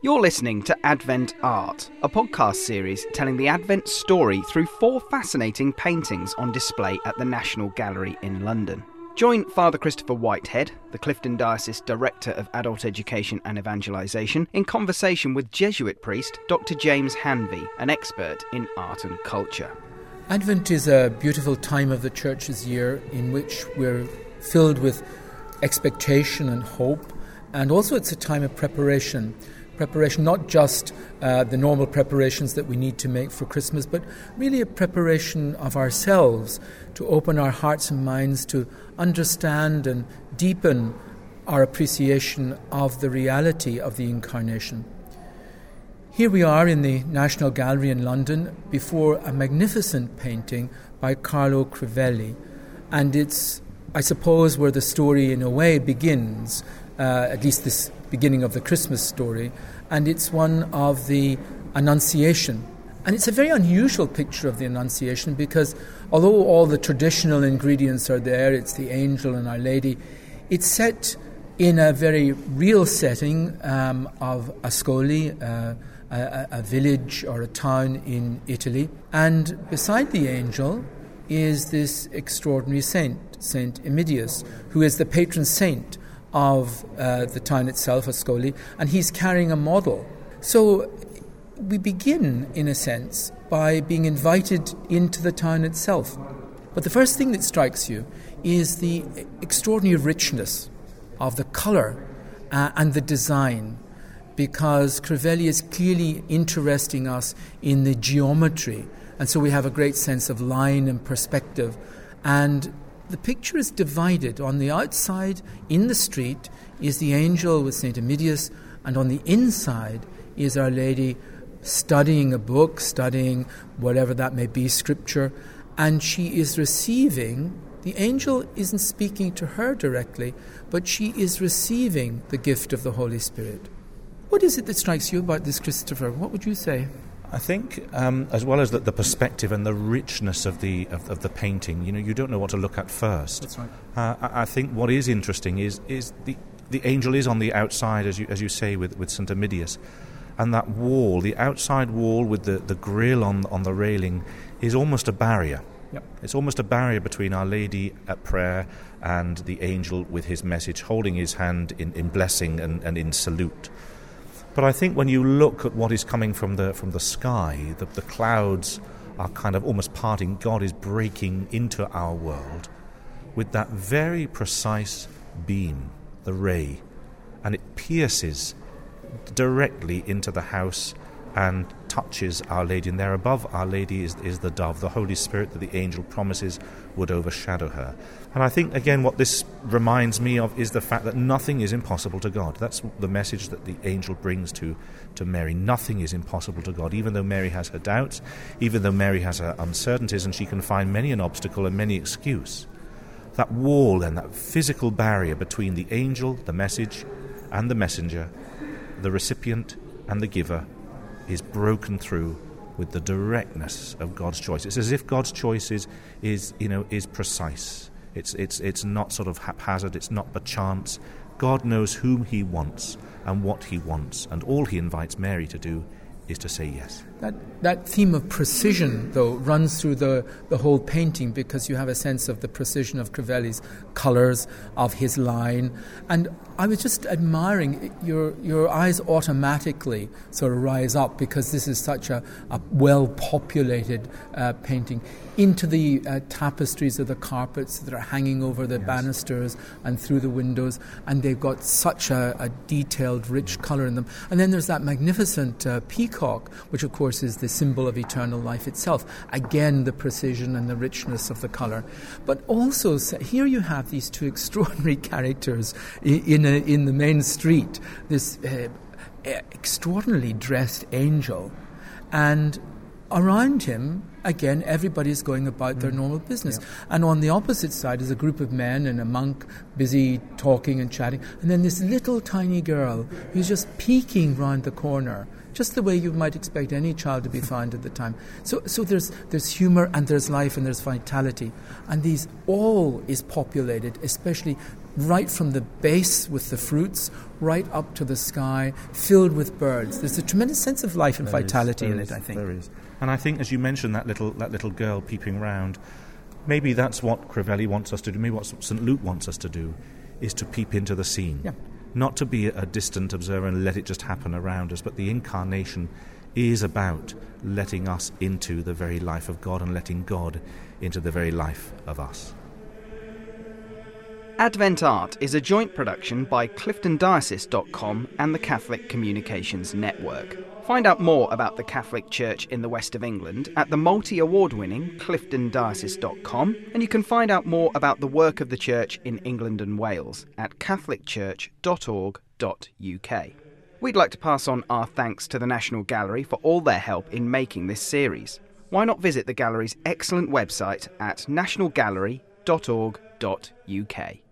You're listening to Advent Art, a podcast series telling the Advent story through 4 fascinating paintings on display at the National Gallery in London. Join Father Christopher Whitehead, the Clifton Diocese Director of Adult Education and Evangelisation, in conversation with Jesuit priest Dr. James Hanvey, an expert in art and culture. Advent is a beautiful time of the Church's year in which we're filled with expectation and hope, and also it's a time of preparation. Preparation, not just the normal preparations that we need to make for Christmas, but really a preparation of ourselves to open our hearts and minds to understand and deepen our appreciation of the reality of the Incarnation. Here we are in the National Gallery in London before a magnificent painting by Carlo Crivelli, and it's, I suppose, where the story in a way begins, at least this beginning of the Christmas story, and it's one of the Annunciation. And it's a very unusual picture of the Annunciation because although all the traditional ingredients are there, it's the angel and Our Lady, it's set in a very real setting of Ascoli, a village or a town in Italy. And beside the angel is this extraordinary saint, Saint Emilius, who is the patron saint of the town itself, Ascoli, and he's carrying a model. So we begin, in a sense, by being invited into the town itself. But the first thing that strikes you is the extraordinary richness of the colour and the design, because Crivelli is clearly interesting us in the geometry, and so we have a great sense of line and perspective. And the picture is divided. On the outside, in the street, is the angel with St. Emilius, and on the inside is Our Lady studying a book, studying whatever that may be, scripture, and she is receiving, the angel isn't speaking to her directly, but she is receiving the gift of the Holy Spirit. What is it that strikes you about this, Christopher? What would you say? I think, as well as the perspective and the richness of the painting, you don't know what to look at first. That's right. I think what is interesting is the angel is on the outside, as you say, with St. Emilius, and that wall, the outside wall with the grill on the railing, is almost a barrier. Yep. It's almost a barrier between Our Lady at prayer and the angel with his message, holding his hand in blessing and in salute. But I think when you look at what is coming from the sky, the clouds are kind of almost parting. God is breaking into our world with that very precise beam, the ray, and it pierces directly into the house and touches Our Lady. And there above Our Lady is the dove, the Holy Spirit that the angel promises would overshadow her. And I think, again, what this reminds me of is the fact that nothing is impossible to God. That's the message that the angel brings to Mary. Nothing is impossible to God, even though Mary has her doubts, even though Mary has her uncertainties, and she can find many an obstacle and many excuse. That wall and that physical barrier between the angel, the message, and the messenger, the recipient and the giver, is broken through with the directness of God's choice. It's as if God's choice is precise. It's not sort of haphazard. It's not by chance. God knows whom He wants and what He wants, and all He invites Mary to do is to say yes. That theme of precision, though, runs through the whole painting, because you have a sense of the precision of Crivelli's colours, of his line. And I was just admiring, your eyes automatically sort of rise up, because this is such a well-populated painting, into the tapestries of the carpets that are hanging over the banisters and through the windows, and they've got such a detailed, rich colour in them. And then there's that magnificent peacock, which of course is the symbol of eternal life itself. Again, the precision and the richness of the colour. But also, here you have these two extraordinary characters in the main street, this extraordinarily dressed angel, and around him, again, everybody's going about their normal business. Yeah. And on the opposite side is a group of men and a monk busy talking and chatting. And then this little tiny girl who's just peeking round the corner, just the way you might expect any child to be found at the time. So there's humour and there's life and there's vitality. And these all is populated, especially right from the base with the fruits, right up to the sky, filled with birds. There's a tremendous sense of life and vitality in it, I think. There is. And I think, as you mentioned, that little girl peeping round, maybe that's what Crivelli wants us to do, maybe what St. Luke wants us to do, is to peep into the scene. Yeah. Not to be a distant observer and let it just happen around us, but the incarnation is about letting us into the very life of God and letting God into the very life of us. Advent Art is a joint production by cliftondiocese.com and the Catholic Communications Network. Find out more about the Catholic Church in the West of England at the multi-award-winning cliftondiocese.com, and you can find out more about the work of the Church in England and Wales at catholicchurch.org.uk. We'd like to pass on our thanks to the National Gallery for all their help in making this series. Why not visit the Gallery's excellent website at nationalgallery.org.uk.